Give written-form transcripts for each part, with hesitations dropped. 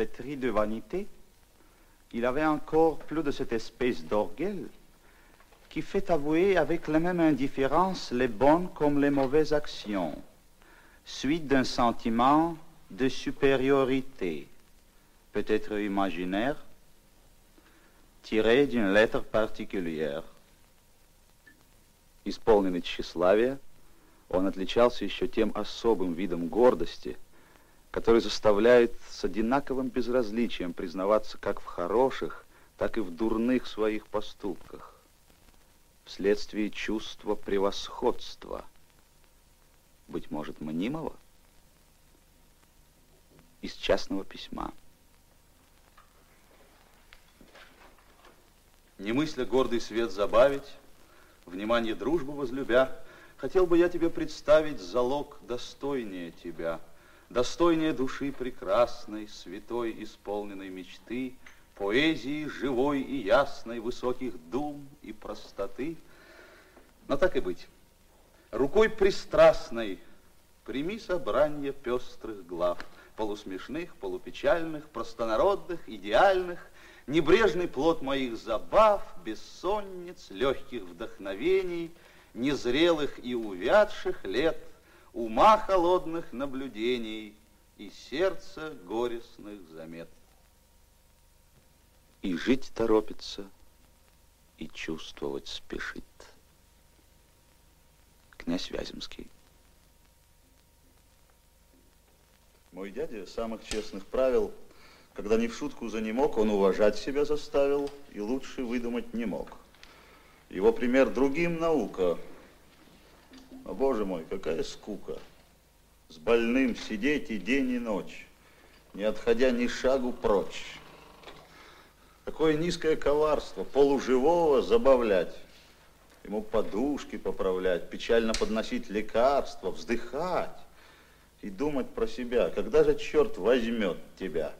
pétri de vanité, il avait encore plus de cette espèce d'orgueil qui fait avouer avec la même indifférence les bonnes comme les mauvaises actions, suite d'un sentiment de supériorité, peut-être imaginaire, tiré d'une lettre particulière. Исполненный тщеславия, он отличался еще тем особым видом гордости, который заставляет с одинаковым безразличием признаваться как в хороших, так и в дурных своих поступках, вследствие чувства превосходства, быть может, мнимого, из частного письма. Не мысля гордый свет забавить, внимание дружбу возлюбя, хотел бы я тебе представить залог достойнее тебя, достойнее души прекрасной, святой исполненной мечты, поэзии живой и ясной, высоких дум и простоты. Но так и быть, рукой пристрастной прими собрание пестрых глав, полусмешных, полупечальных, простонародных, идеальных, небрежный плод моих забав, бессонниц, легких вдохновений, незрелых и увядших лет, ума холодных наблюдений и сердца горестных замет. И жить торопится, и чувствовать спешит. Князь Вяземский. Мой дядя самых честных правил, когда не в шутку занемог, он уважать себя заставил и лучше выдумать не мог. Его пример другим наука. О, Боже мой, какая скука. С больным сидеть и день, и ночь, не отходя ни шагу прочь. Какое низкое коварство полуживого забавлять. Ему подушки поправлять, печально подносить лекарства, вздыхать и думать про себя, когда же черт возьмет тебя.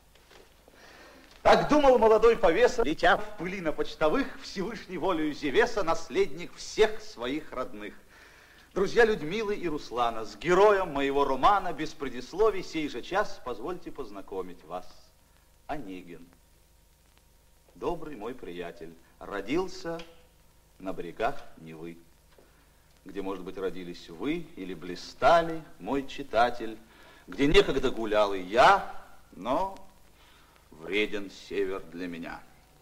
Так думал молодой повеса, летя в пыли на почтовых, Всевышней волею Зевеса, наследник всех своих родных. Друзья Людмилы и Руслана, с героем моего романа, без предисловий, сей же час позвольте познакомить вас. Онегин, добрый мой приятель, родился на берегах Невы, где, может быть, родились вы или блистали, мой читатель, где некогда гулял и я, но вреден север для меня.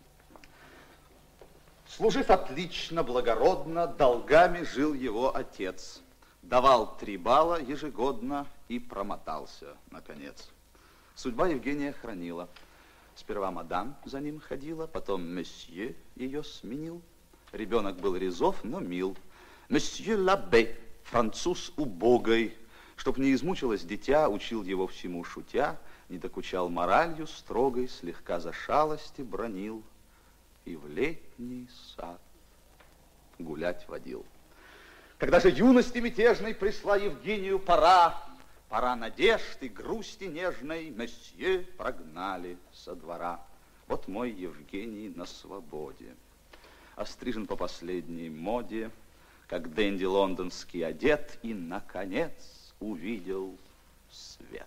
Служив отлично, благородно, долгами жил его отец. Давал 3 балла ежегодно и промотался, наконец. Судьба Евгения хранила. Сперва мадам за ним ходила, потом месье ее сменил. Ребенок был резов, но мил. Месье Лабе, француз убогой, чтоб не измучилось дитя, учил его всему шутя, не докучал моралью строгой, слегка за шалости бранил и в летний сад гулять водил. Когда же юности мятежной пришла Евгению пора, пора надежд и грусти нежной, месье прогнали со двора. Вот мой Евгений на свободе, острижен по последней моде, как денди лондонский одет, и, наконец, увидел свет.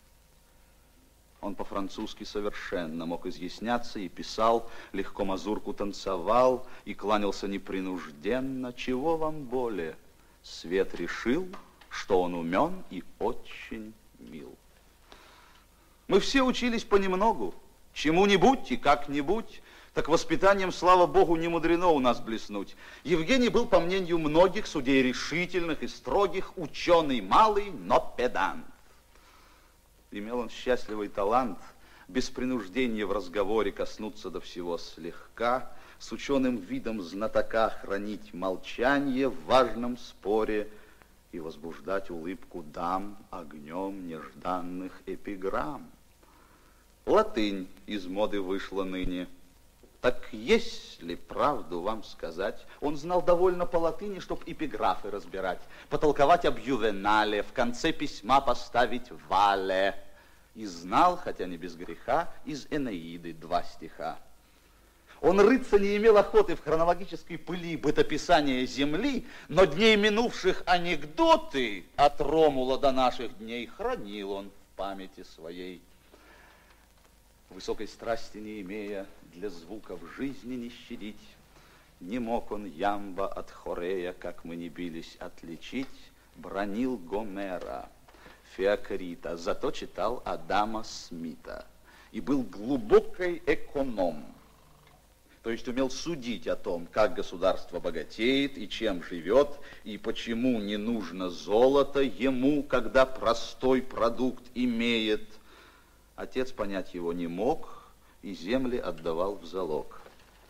Он по-французски совершенно мог изъясняться и писал, легко мазурку танцевал и кланялся непринужденно. Чего вам более? Свет решил, что он умен и очень мил. Мы все учились понемногу, чему-нибудь и как-нибудь, так воспитанием, слава богу, не мудрено у нас блеснуть. Евгений был, по мнению многих, судей решительных и строгих, ученый малый, но педант. Имел он счастливый талант без принуждения в разговоре коснуться до всего слегка, с ученым видом знатока хранить молчание в важном споре и возбуждать улыбку дам огнем нежданных эпиграмм. Латынь из моды вышла ныне. Так если правду вам сказать, он знал довольно по латыни, чтоб эпиграфы разбирать, потолковать об Ювенале, в конце письма поставить Вале. И знал, хотя не без греха, из Энеиды 2 стиха. Он рыться не имел охоты в хронологической пыли бытописания земли, но дней минувших анекдоты от Ромула до наших дней хранил он в памяти своей. Высокой страсти не имея, для звуков жизни не щадить, не мог он ямба от хорея, как мы не бились, отличить, бранил Гомера, Феокрита, зато читал Адама Смита и был глубокий эконом, то есть умел судить о том, как государство богатеет и чем живет, и почему не нужно золото ему, когда простой продукт имеет. Отец понять его не мог и земли отдавал в залог.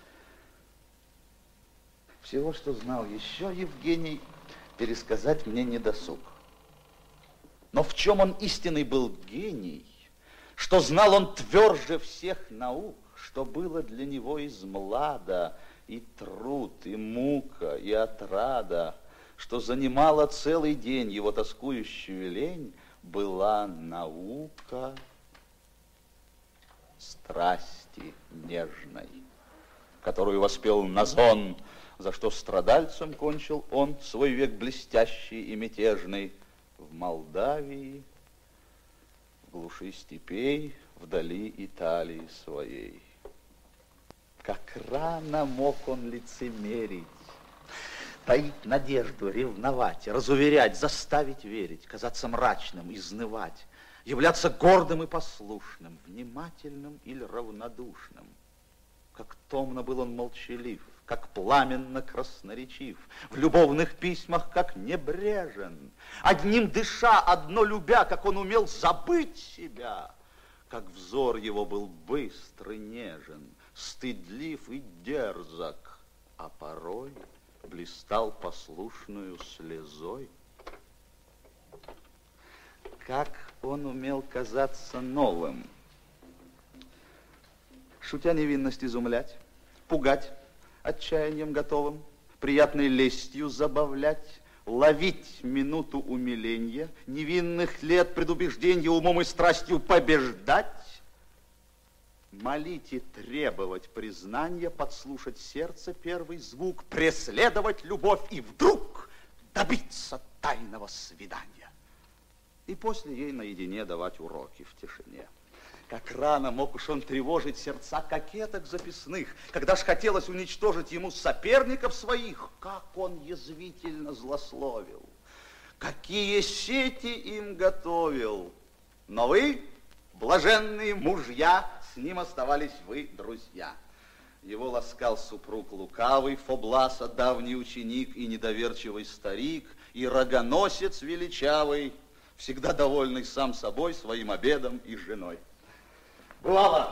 Всего, что знал еще Евгений, пересказать мне не досуг. Но в чем он истинный был гений, что знал он тверже всех наук, что было для него из млада и труд, и мука, и отрада, что занимала целый день его тоскующую лень, была наука страсти нежной, которую воспел Назон, за что страдальцем кончил он свой век блестящий и мятежный в Молдавии, в глуши степей, вдали Италии своей. Как рано мог он лицемерить, таить надежду, ревновать, разуверять, заставить верить, казаться мрачным, изнывать, являться гордым и послушным, внимательным или равнодушным. Как томно был он молчалив, как пламенно красноречив, в любовных письмах как небрежен, одним дыша, одно любя, как он умел забыть себя, как взор его был быстр и нежен, стыдлив и дерзок, а порой блистал послушную слезой. Как он умел казаться новым, шутя невинность изумлять, пугать отчаянием готовым, приятной лестью забавлять, ловить минуту умиления, невинных лет предубежденья умом и страстью побеждать, молить и требовать признания, подслушать сердце первый звук, преследовать любовь и вдруг добиться тайного свидания. И после ей наедине давать уроки в тишине. Как рано мог уж он тревожить сердца кокеток записных, когда ж хотелось уничтожить ему соперников своих, как он язвительно злословил, какие сети им готовил. Но вы, блаженные мужья, с ним оставались вы друзья. Его ласкал супруг лукавый, Фобласа, давний ученик и недоверчивый старик, и рогоносец величавый, всегда довольный сам собой, своим обедом и женой. Бывало,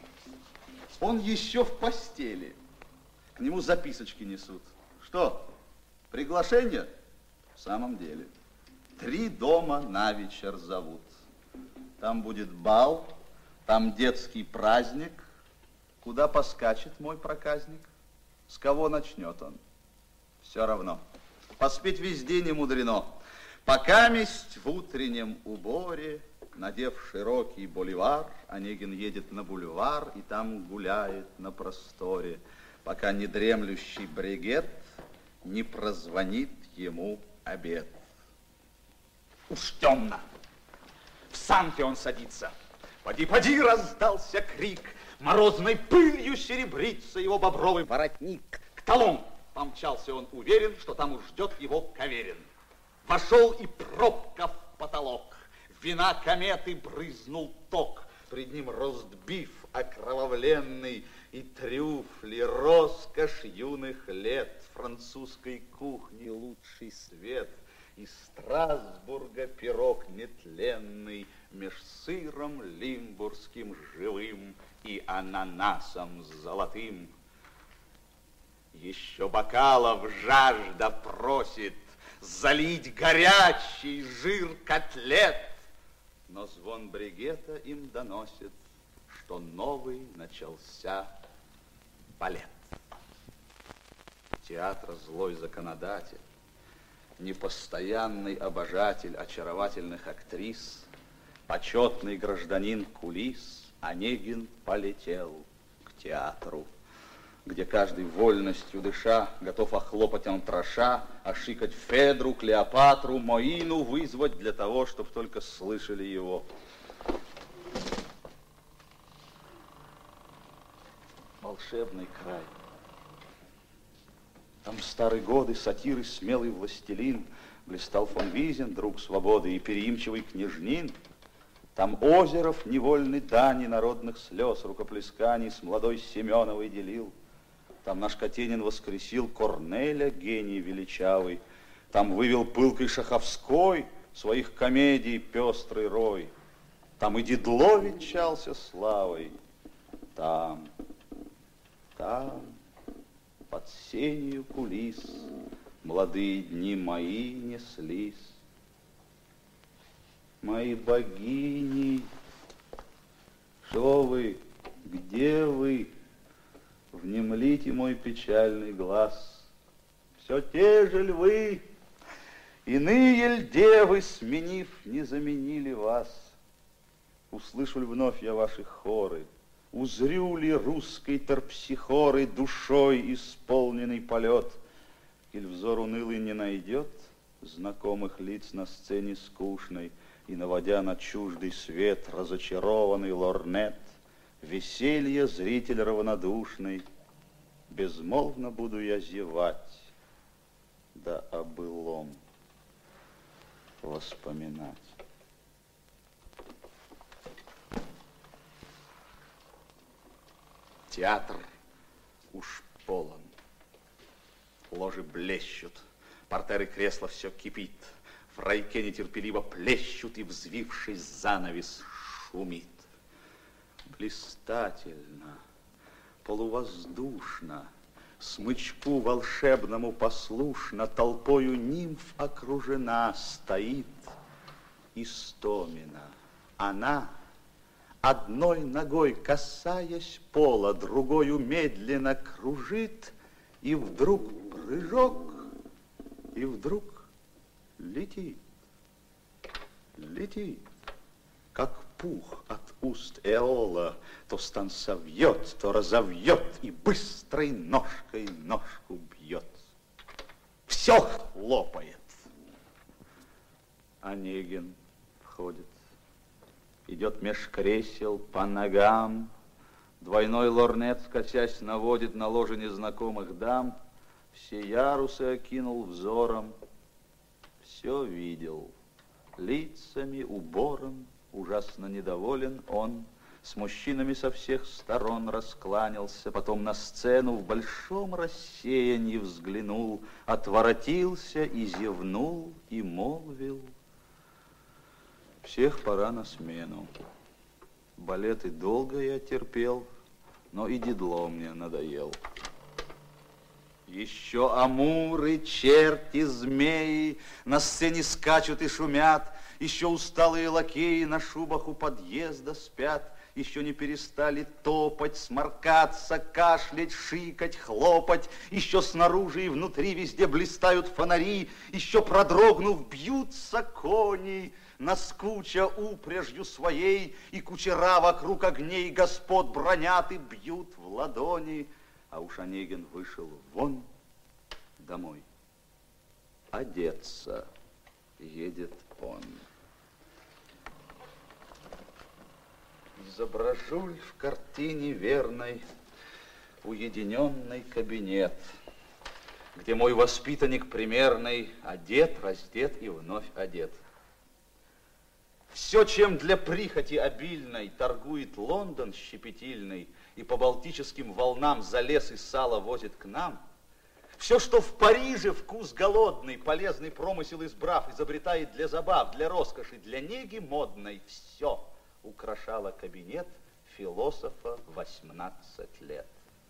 он еще в постели, к нему записочки несут. Что, приглашение? В самом деле, 3 дома на вечер зовут. Там будет бал, там детский праздник. Куда поскачет мой проказник? С кого начнет он? Все равно. Поспеть везде не мудрено. Покаместь в утреннем уборе, надев широкий боливар, Онегин едет на бульвар и там гуляет на просторе, пока недремлющий брегет не прозвонит ему обед. Уж темно. В санке он садится. Поди, поди, раздался крик. Морозной пылью серебрится его бобровый воротник. К талону помчался он уверен, что там уж ждет его Каверин. Вошел и пробка в потолок. Вина кометы брызнул ток. Пред ним ростбиф окровавленный и трюфли, роскошь юных лет, французской кухни лучший свет, из Страсбурга пирог нетленный, меж сыром лимбургским живым и ананасом золотым. Еще бокалов жажда просит залить горячий жир котлет, но звон брегета им доносит, что новый начался балет. Театра злой законодатель, непостоянный обожатель очаровательных актрис, почетный гражданин кулис, Онегин полетел к театру, где каждый вольностью дыша готов охлопать антраша, ошикать Федру, Клеопатру, Моину вызвать для того, чтобы только слышали его. волшебный край. Там старые годы, сатиры, смелый властелин, блистал фон Визин, друг свободы, и переимчивый Княжнин. Там Озеров невольный дани народных слез, рукоплесканий с молодой Семеновой делил. Там наш Катенин воскресил Корнеля, гений величавый. Там вывел пылкой Шаховской своих комедий пестрый рой. Там и Дидло венчался славой. Там, под сенью кулис молодые дни мои неслись. Мои богини, что вы, где вы? Внемлите мой печальный глаз. Все те же ль вы, иные ль девы, сменив, не заменили вас? Услышу ли вновь я ваши хоры? Узрю ли русской терпсихоры душой исполненный полет? Иль взор унылый не найдет знакомых лиц на сцене скучной, и, наводя на чуждый свет разочарованный лорнет, веселье зритель равнодушный, безмолвно буду я зевать, да о былом воспоминать. Театр уж полон. Ложи блещут, портеры кресла все кипит. В райке нетерпеливо плещут, и, взвившись, занавес шумит. Блистательно, полувоздушно, смычку волшебному послушно, толпою нимф окружена, стоит Истомина. Она, одной ногой касаясь пола, другою медленно кружит, и вдруг прыжок, и вдруг летит, летит, как пух от уст Эола, то стан совьет, то разовьет, и быстрой ножкой ножку бьет. Все хлопает. Онегин входит, идет меж кресел по ногам, двойной лорнет, скосясь, наводит на ложе незнакомых дам, все ярусы окинул взором, все видел, лицами, убором, ужасно недоволен он, с мужчинами со всех сторон раскланялся, потом на сцену в большом рассеянии взглянул, отворотился и зевнул, и молвил: всех пора на смену. Балеты долго я терпел, но и Дидло мне надоел. Еще амуры, черти, змеи на сцене скачут и шумят, еще усталые лакеи на шубах у подъезда спят, еще не перестали топать, сморкаться, кашлять, шикать, хлопать, еще снаружи и внутри везде блистают фонари, еще продрогнув, бьются кони, наскуча упряжью своей, и кучера вокруг огней господ бронят и бьют в ладони. А уж Онегин вышел вон домой. Одеться едет он. Изображу ль в картине верной уединенный кабинет, где мой воспитанник примерный одет, раздет и вновь одет. Все, чем для прихоти обильной торгует Лондон щепетильный и по балтическим волнам за лес и сало возит к нам, все, что в Париже вкус голодный, полезный промысел избрав, изобретает для забав, для роскоши, для неги модной, все украшало кабинет философа 18 лет.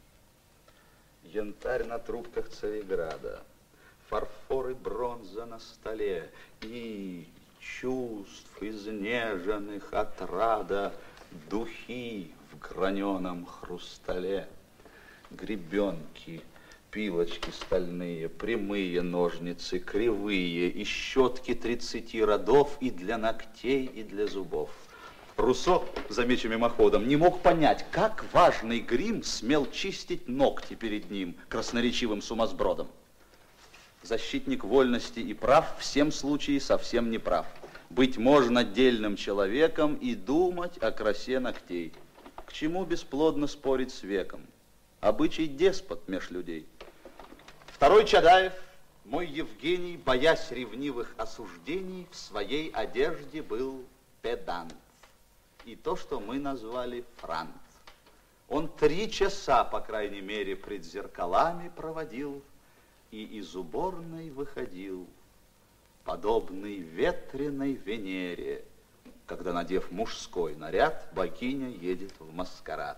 Янтарь на трубках Цареграда, фарфор и бронза на столе, и чувств изнеженных отрада духи в граненом хрустале, гребенки, пилочки стальные, прямые ножницы, кривые, и щетки 30 родов и для ногтей, и для зубов. Руссо, замечу мимоходом, не мог понять, как важный грим смел чистить ногти перед ним красноречивым сумасбродом. Защитник вольности и прав в всем случае совсем не прав. Быть можно дельным человеком и думать о красе ногтей. К чему бесплодно спорить с веком? обычай деспот меж людей. Второй Чадаев, мой Евгений, боясь ревнивых осуждений, в своей одежде был педант. И то, что мы назвали франт. Он 3 часа, по крайней мере, пред зеркалами проводил и из уборной выходил, подобный ветреной Венере, когда, надев мужской наряд, богиня едет в маскарад.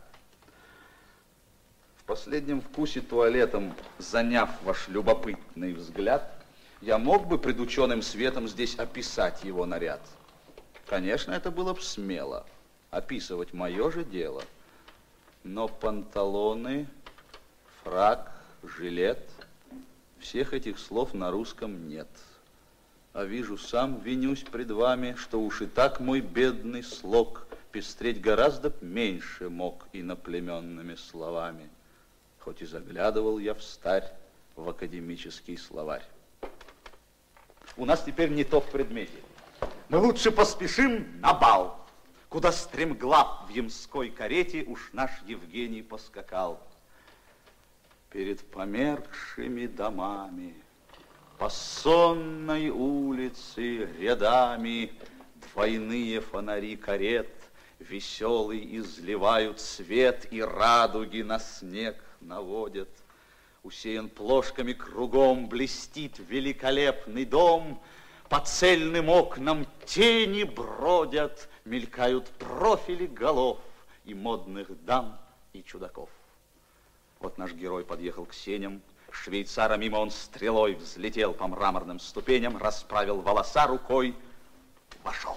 В последнем вкусе туалетом, заняв ваш любопытный взгляд, я мог бы пред ученым светом здесь описать его наряд. Конечно, это было бы смело, описывать мое же дело. Но панталоны, фрак, жилет, всех этих слов на русском нет. А вижу, сам винюсь пред вами, что уж и так мой бедный слог пестреть гораздо меньше мог иноплеменными словами, хоть и заглядывал я встарь в академический словарь. У нас теперь не то в предмете. Мы лучше поспешим на бал, куда стремглав в ямской карете уж наш Евгений поскакал. Перед померкшими домами, по сонной улице рядами двойные фонари карет веселый изливают свет и радуги на снег наводят. Усеян плошками кругом блестит великолепный дом, по цельным окнам тени бродят, мелькают профили голов и модных дам, и чудаков. Вот наш герой подъехал к сеням, швейцара мимо он стрелой взлетел по мраморным ступеням, расправил волоса рукой, вошел.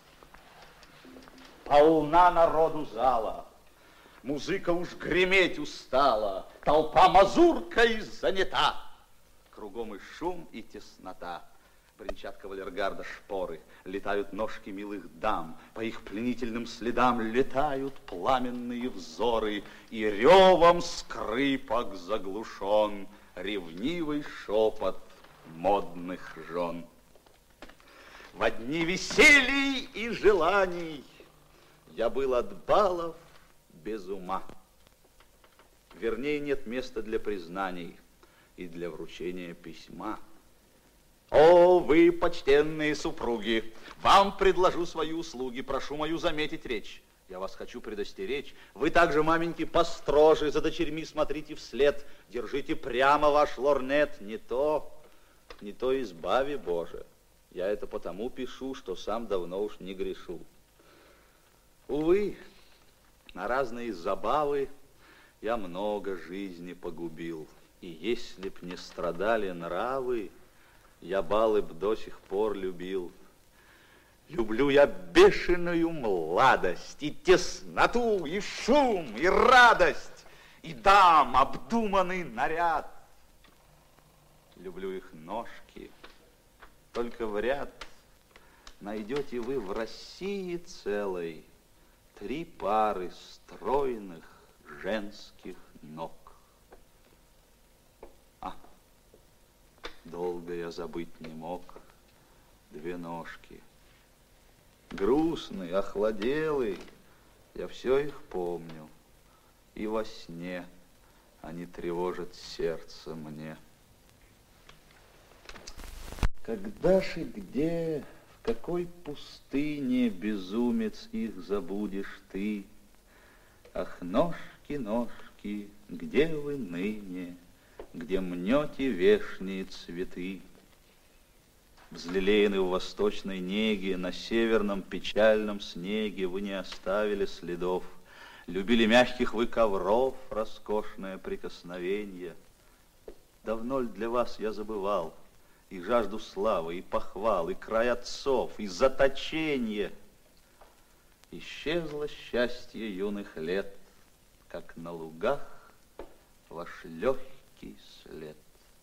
Полна народу зала, музыка уж греметь устала, толпа мазуркой занята, кругом и шум, и теснота. Бренчат кавалергарда шпоры, летают ножки милых дам, по их пленительным следам летают пламенные взоры, и ревом скрипок заглушен ревнивый шепот модных жен. Во дни веселий и желаний я был от балов без ума. Вернее, нет места для признаний и для вручения письма. О, вы, почтенные супруги, вам предложу свои услуги, прошу мою заметить речь. Я вас хочу предостеречь. Вы также, маменьки, построже, за дочерьми смотрите вслед, держите прямо ваш лорнет, не то избави Боже. Я это потому пишу, что сам давно уж не грешу. Увы, на разные забавы я много жизни погубил, и если б не страдали нравы, я балы б до сих пор любил. Люблю я бешеную младость, и тесноту, и шум, и радость, и дам обдуманный наряд. Люблю их ножки, только в ряд найдете вы в России целой 3 пары стройных женских ног. Долго я забыть не мог 2 ножки. Грустный, охладелый, я все их помню. И во сне они тревожат сердце мне. Когда ж и где, в какой пустыне, безумец, их забудешь ты? Ах, ножки, ножки, где вы ныне? Где мнете вешние цветы? Взлелеяны в восточной неге, на северном печальном снеге вы не оставили следов. Любили мягких вы ковров, роскошное прикосновенье. Давно ли для вас я забывал и жажду славы, и похвал, и край отцов, и заточенье? Исчезло счастье юных лет, как на лугах ваш легкий след.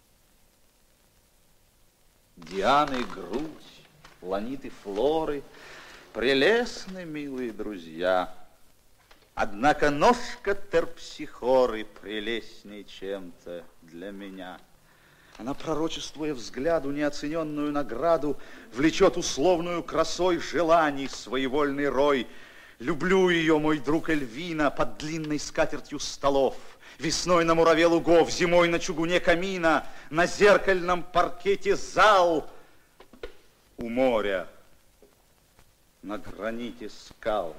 Дианы грудь, ланиты флоры, прелестны, милые друзья. Однако ножка терпсихоры прелестней чем-то для меня. Она, пророчествуя взгляду неоцененную награду, влечет условную красой желаний своевольный рой. Люблю ее, мой друг Эльвина, под длинной скатертью столов. Весной на мураве лугов, зимой на чугуне камина, на зеркальном паркете зал у моря, на граните скал.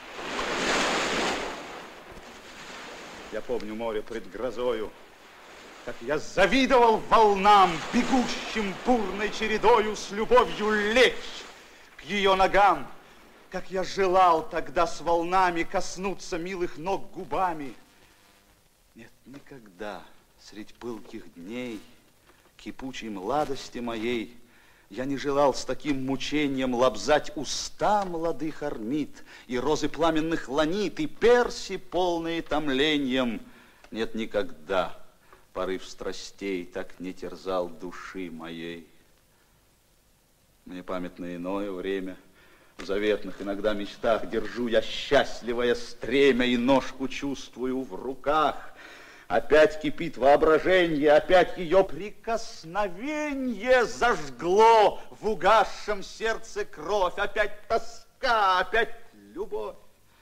Я помню море пред грозою, как я завидовал волнам, бегущим бурной чередою с любовью лечь к ее ногам. Как я желал тогда с волнами коснуться милых ног губами. Нет, никогда средь пылких дней, кипучей младости моей, я не желал с таким мучением лобзать уста молодых ормид, и розы пламенных ланит, и перси, полные томлением. Нет, никогда порыв страстей так не терзал души моей. Мне памятно иное время. В заветных иногда мечтах держу я счастливое стремя и ножку чувствую в руках. Опять кипит воображение, опять ее прикосновение зажгло в угасшем сердце кровь. Опять тоска, опять любовь.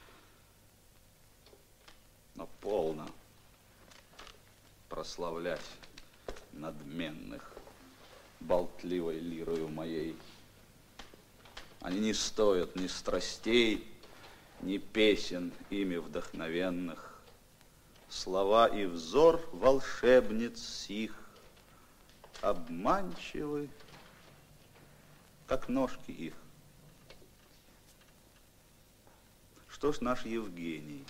Но полно прославлять надменных болтливой лирою моей. Они не стоят ни страстей, ни песен ими вдохновенных. Слова и взор волшебниц сих обманчивы, как ножки их. Что ж наш Евгений,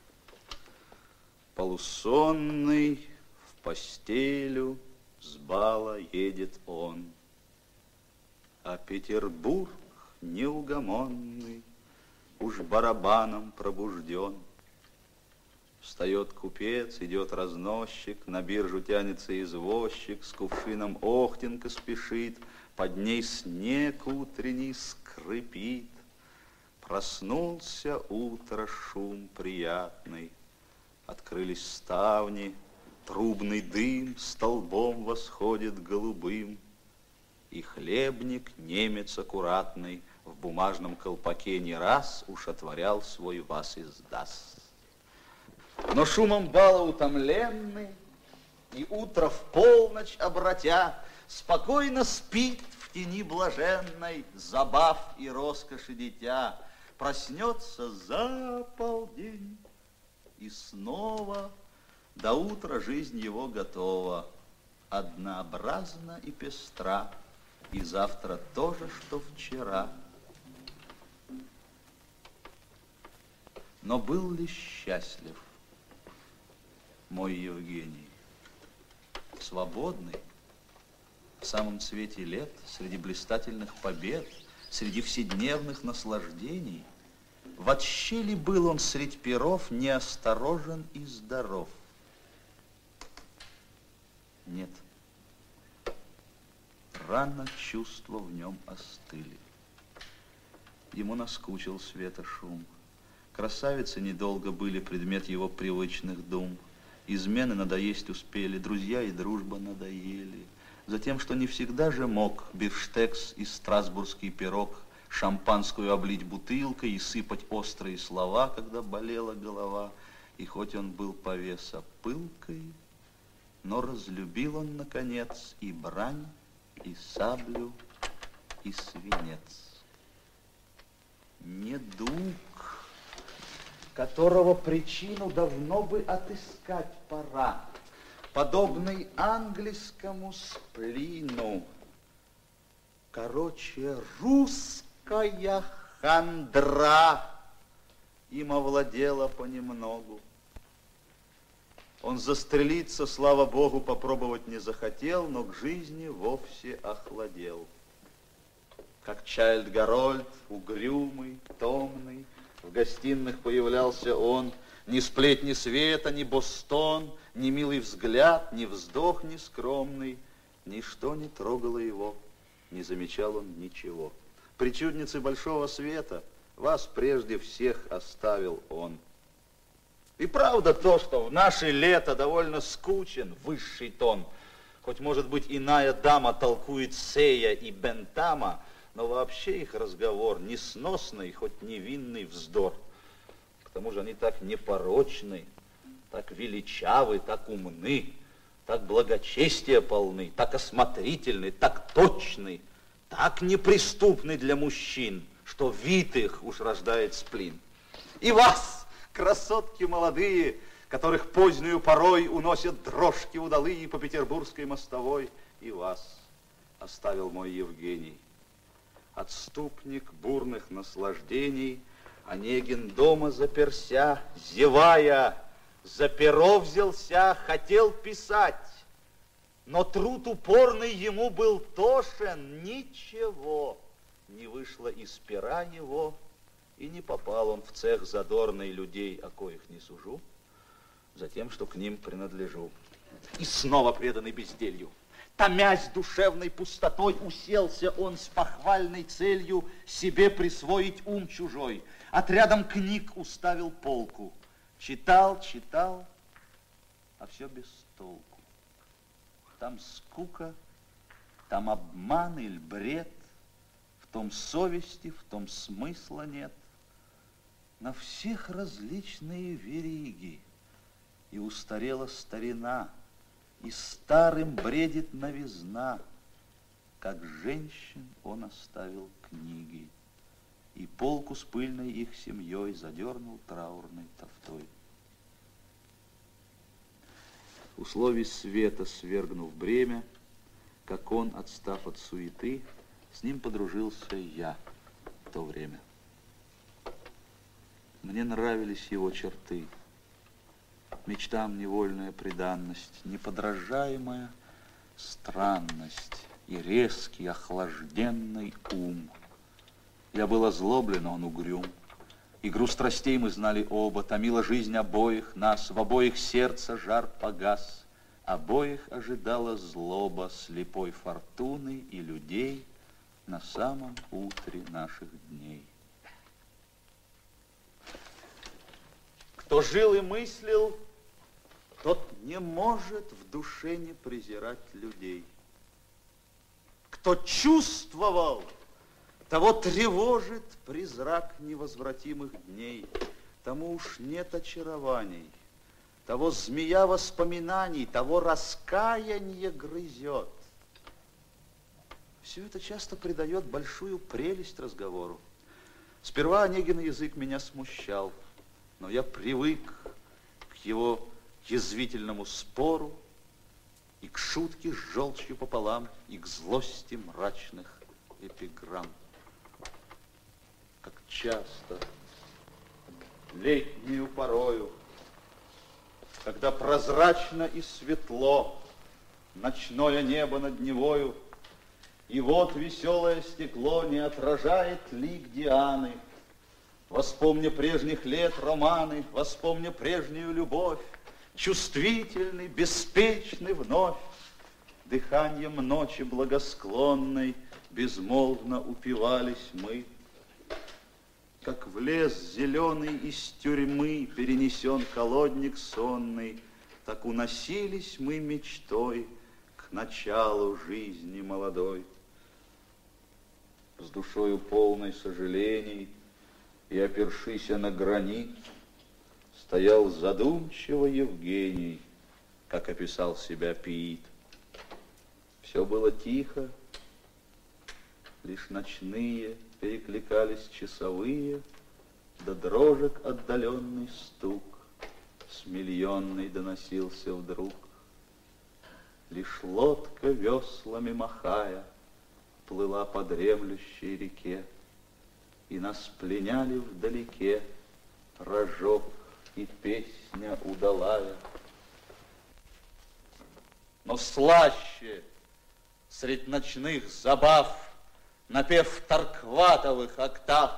полусонный, в постелю с бала едет он, а Петербург неугомонный уж барабаном пробужден. Встает купец, идет разносчик, на биржу тянется извозчик, с кувшином охтенка спешит, под ней снег утренний скрипит. Проснулся утро, шум приятный, открылись ставни, трубный дым столбом восходит голубым, и хлебник, немец аккуратный, в бумажном колпаке не раз уж отворял свой вас издаст. Но шумом бала утомленный, и утро в полночь обратя, спокойно спит в тени блаженной, забав и роскоши дитя. Проснется за полдень, и снова до утра жизнь его готова, однообразна и пестра, и завтра то же, что вчера. Но был ли счастлив мой Евгений? Свободный, в самом цвете лет, среди блистательных побед, среди вседневных наслаждений, вообще ли был он средь перов неосторожен и здоров? Нет. Рано чувства в нем остыли. Ему наскучил света шум. Красавицы недолго были предмет его привычных дум. Измены надоесть успели, друзья и дружба надоели. Затем, что не всегда же мог бифштекс и страсбургский пирог шампанскую облить бутылкой и сыпать острые слова, когда болела голова. И хоть он был повеса пылкой, но разлюбил он, наконец, и брань, и саблю, и свинец. Недуг, которого причину давно бы отыскать пора, подобный английскому сплину. Короче, русская хандра им овладела понемногу. Он застрелиться, слава богу, попробовать не захотел, но к жизни вовсе охладел. Как Чайльд Гарольд, угрюмый, томный, в гостиных появлялся он. Ни сплетни света, ни бостон, ни милый взгляд, ни вздох нескромный, ничто не трогало его, не замечал он ничего. Причудницы большого света, вас прежде всех оставил он. И правда то, что в наше лето довольно скучен высший тон. Хоть, может быть, иная дама толкует Сея и Бентама, но вообще их разговор несносный, хоть невинный вздор. тому же они так непорочны, так величавы, так умны, так благочестия полны, так осмотрительны, так точны, так неприступны для мужчин, что вид их уж рождает сплин. И вас, красотки молодые, которых позднюю порой уносят дрожки удалые по петербургской мостовой, и вас оставил мой Евгений. Отступник бурных наслаждений, Онегин дома заперся, зевая, за перо взялся, хотел писать, но труд упорный ему был тошен, ничего не вышло из пера его, и не попал он в цех задорный людей, о коих не сужу, за тем, что к ним принадлежу. И снова преданный безделью, томясь душевной пустотой, уселся он с похвальной целью себе присвоить ум чужой. Отрядом книг уставил полку. Читал, читал, а все без толку. Там скука, там обман или бред, в том совести, в том смысла нет. На всех различные вериги, и устарела старина, и старым бредит новизна, как женщин он оставил книги, и полку с пыльной их семьей задернул траурной тафтой. Условий света свергнув бремя, как он, отстав от суеты, с ним подружился я в то время. Мне нравились его черты, мечтам невольная преданность, неподражаемая странность и резкий охлажденный ум. Я был озлоблен, он угрюм. Игру страстей мы знали оба, томила жизнь обоих нас, в обоих сердца жар погас, обоих ожидала злоба слепой фортуны и людей на самом утре наших дней. Кто жил и мыслил, тот не может в душе не презирать людей. Кто чувствовал, того тревожит призрак невозвратимых дней. Тому уж нет очарований, того змея воспоминаний, того раскаяние грызет. Все это часто придает большую прелесть разговору. Сперва Онегин язык меня смущал, но я привык к его язвительному спору и к шутке с желчью пополам, и к злости мрачных эпиграмм. Как часто летнюю порою, когда прозрачно и светло ночное небо над Невою, и вот веселое стекло не отражает лик Дианы, воспомня прежних лет романы, воспомня прежнюю любовь, чувствительный, беспечный вновь, дыханием ночи благосклонной безмолвно упивались мы. Как в лес зеленый из тюрьмы перенесен колодник сонный, так уносились мы мечтой к началу жизни молодой. С душою полной сожалений и опершися на гранит, стоял задумчиво Евгений, как описал себя Пиит. Все было тихо, лишь ночные перекликались часовые, да дрожек отдаленный стук с миллионной доносился вдруг. Лишь лодка, веслами махая, плыла по дремлющей реке, и нас пленяли вдалеке рожок и песня удалая. Но слаще средь ночных забав напев Торкватовых октав,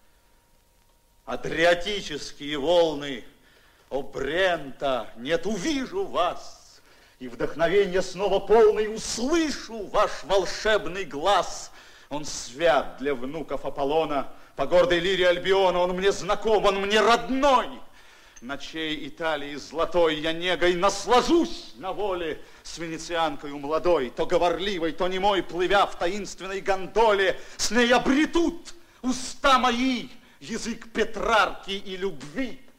адриатические волны, о, Брента, нет, увижу вас, и вдохновенье снова полный услышу ваш волшебный глаз. Он свят для внуков Аполлона, по гордой лире Альбиона, он мне знаком, он мне родной. Ночей Италии золотой я негой наслажусь на воле с венецианкою молодой, то говорливой, то немой, плывя в таинственной гондоле, с ней обретут уста мои язык Петрарки и любви.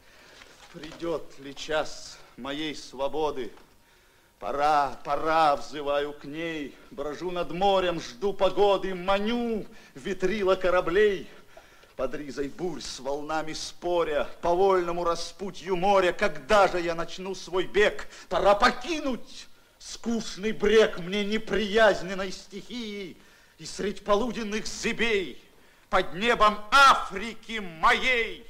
Придет ли час моей свободы? Пора, пора, взываю к ней, брожу над морем, жду погоды, маню ветрила кораблей. Под ризой бурь с волнами споря, по вольному распутью моря, когда же я начну свой бег? Пора покинуть скучный брег мне неприязненной стихии и средь полуденных зыбей под небом Африки моей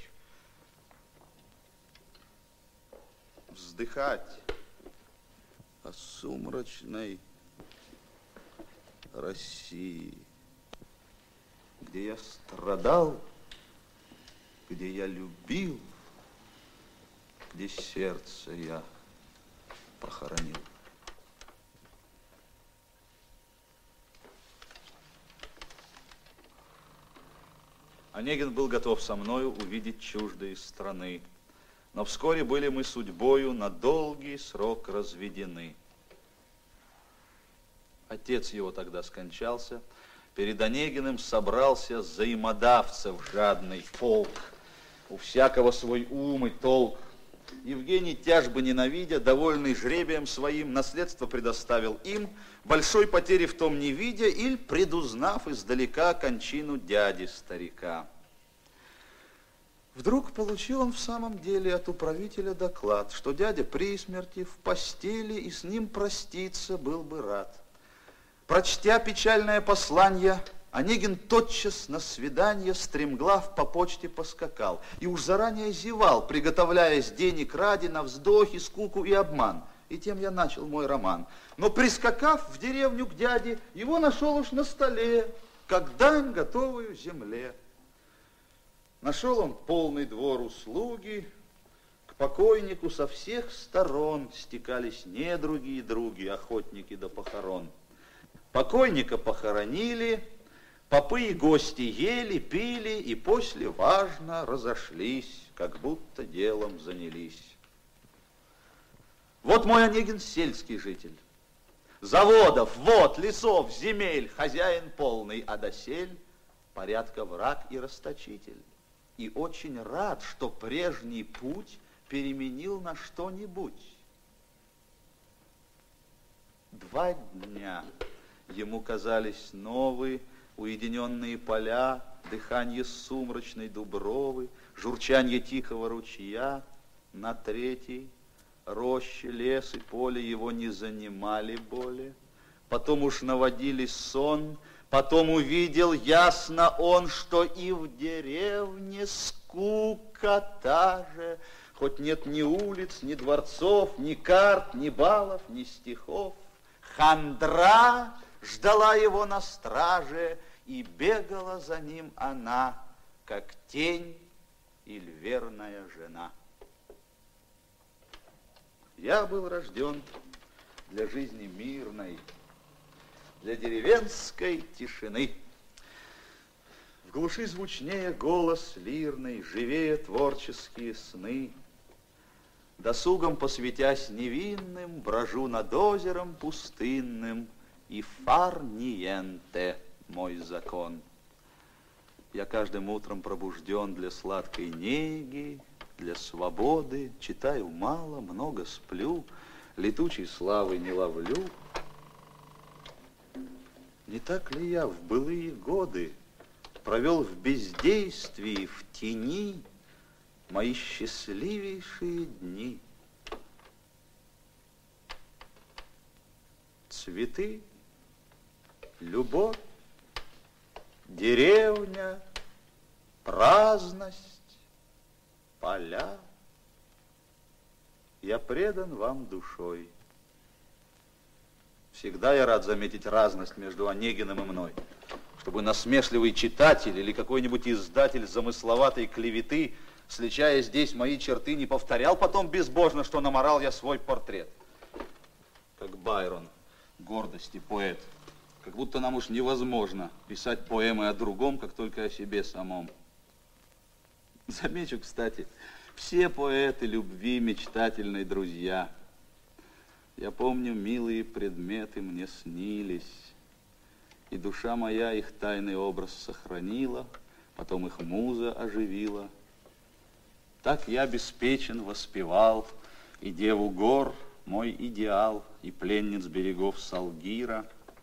вздыхать о сумрачной России, где я страдал, где я любил, где сердце я похоронил. Онегин был готов со мною увидеть чуждые страны, но вскоре были мы судьбою на долгий срок разведены. Отец его тогда скончался, перед Онегиным собрался взаимодавцев жадный полк, у всякого свой ум и толк. Евгений, тяжбы ненавидя, довольный жребием своим, наследство предоставил им, большой потери в том не видя, или предузнав издалека кончину дяди-старика. Вдруг получил он в самом деле от управителя доклад, что дядя при смерти, в постели, и с ним проститься был бы рад. Прочтя печальное послание, Онегин тотчас на свидание стремглав по почте поскакал и уж заранее зевал, приготовляясь денег ради на вздохи, скуку и обман. И тем я начал мой роман. Но прискакав в деревню к дяде, его нашел уж на столе, как дань готовую земле. Нашел он полный двор услуги, к покойнику со всех сторон стекались недруги и други, охотники до похорон. Покойника похоронили, попы и гости ели, пили и после важно разошлись, как будто делом занялись. Вот мой Онегин сельский житель. Заводов, вод, лесов, земель, хозяин полный, а досель порядка враг и расточитель. И очень рад, что прежний путь переменил на что-нибудь. 2 дня ему казались новые уединенные поля, дыхание сумрачной дубровы, журчанье тихого ручья. На 3-й рощи, лес и поле его не занимали более. Потом уж наводили сон, потом увидел ясно он, что и в деревне скука та же, хоть нет ни улиц, ни дворцов, ни карт, ни балов, ни стихов. Хандра ждала его на страже, и бегала за ним она, как тень или верная жена. Я был рожден для жизни мирной, для деревенской тишины. В глуши звучнее голос лирный, живее творческие сны. Досугом посвятясь невинным, брожу над озером пустынным, и фар ниенте мой закон. Я каждым утром пробужден для сладкой неги, для свободы, читаю мало, много сплю, летучей славы не ловлю. Не так ли я в былые годы провел в бездействии, в тени мои счастливейшие дни? Цветы, любовь, деревня, праздность, поля. Я предан вам душой. Всегда я рад заметить разность между Онегиным и мной, чтобы насмешливый читатель или какой-нибудь издатель замысловатой клеветы, сличая здесь мои черты, не повторял потом безбожно, что наморал я свой портрет. Как Байрон, гордости поэт. Как будто нам уж невозможно писать поэмы о другом, как только о себе самом. Замечу, кстати, все поэты любви мечтательной друзья. Я помню, милые предметы мне снились, и душа моя их тайный образ сохранила, потом их муза оживила. Так я беспечен воспевал и деву гор, мой идеал, и пленниц берегов Салгира.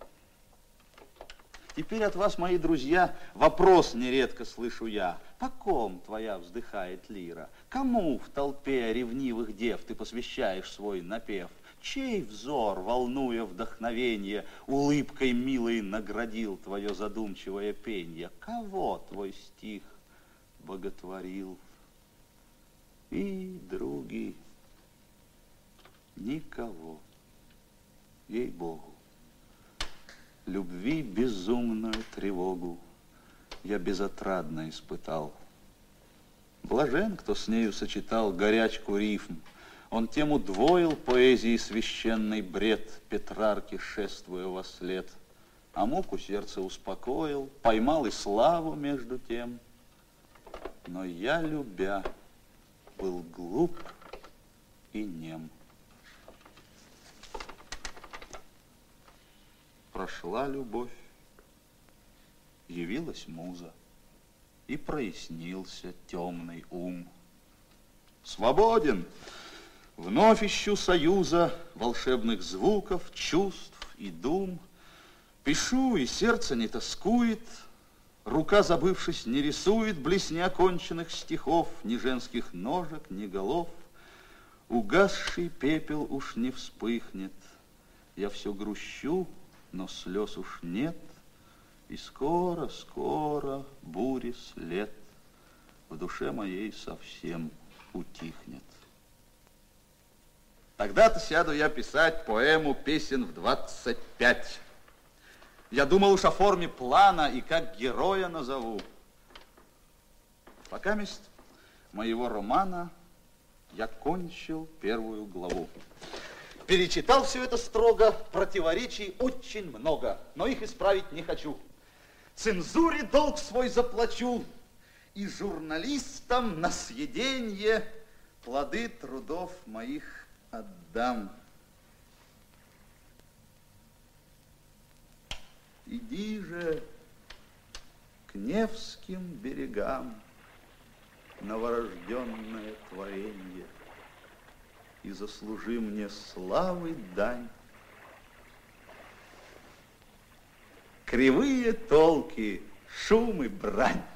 Теперь от вас, мои друзья, вопрос нередко слышу я. По ком твоя вздыхает лира? Кому в толпе ревнивых дев ты посвящаешь свой напев? Чей взор, волнуя вдохновенье, улыбкой милой наградил твое задумчивое пенье? Кого твой стих боготворил? И, други, никого, ей-богу. Любви безумную тревогу я безотрадно испытал. Блажен, кто с нею сочетал горячку рифм. Он тем удвоил поэзии священный бред, Петрарке шествуя во след. А муку сердце успокоил, поймал и славу между тем. Но я, любя, был глуп и нем. Прошла любовь, явилась муза, и прояснился темный ум. Свободен! Вновь ищу союза волшебных звуков, чувств и дум. Пишу, и сердце не тоскует, рука, забывшись, не рисует близ неоконченных стихов ни женских ножек, ни голов. Угасший пепел уж не вспыхнет, я все грущу, но слез уж нет, и скоро, скоро бури след в душе моей совсем утихнет. Тогда-то сяду я писать поэму песен в 25. Я думал уж о форме плана и как героя назову. Покаместь моего романа я кончил первую главу. Перечитал все это строго, противоречий очень много, но их исправить не хочу. Цензуре долг свой заплачу, и журналистам на съеденье плоды трудов моих отдам. Иди же к Невским берегам, новорожденное творенье, и заслужи мне славы дань. Кривые толки, шум и брань.